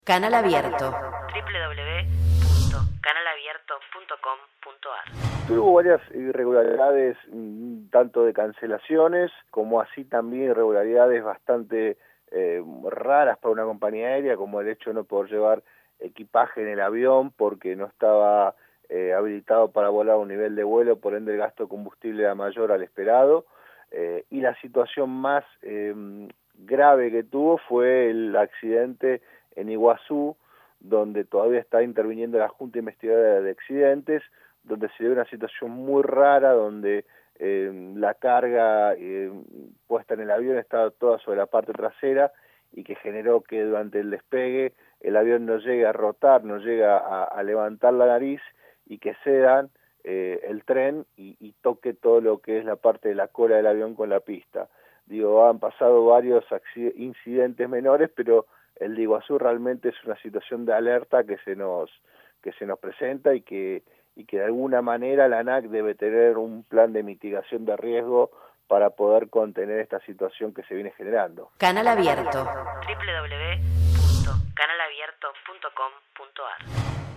Canal Abierto. www.canalabierto.com.ar. Hubo varias irregularidades, tanto de cancelaciones como así también irregularidades bastante raras para una compañía aérea, como el hecho de no poder llevar equipaje en el avión porque no estaba habilitado para volar a un nivel de vuelo, por ende el gasto de combustible era mayor al esperado, y la situación más grave que tuvo fue el accidente en Iguazú, donde todavía está interviniendo la Junta Investigadora de Accidentes, donde se dio una situación muy rara, donde la carga puesta en el avión estaba toda sobre la parte trasera y que generó que durante el despegue el avión no llegue a rotar, no llega a levantar la nariz y que cedan el tren y toque todo lo que es la parte de la cola del avión con la pista. Digo, han pasado varios incidentes menores, pero el de Iguazú realmente es una situación de alerta que se nos presenta y que de alguna manera la ANAC debe tener un plan de mitigación de riesgo para poder contener esta situación que se viene generando. Canal Abierto. www.canalabierto.com.ar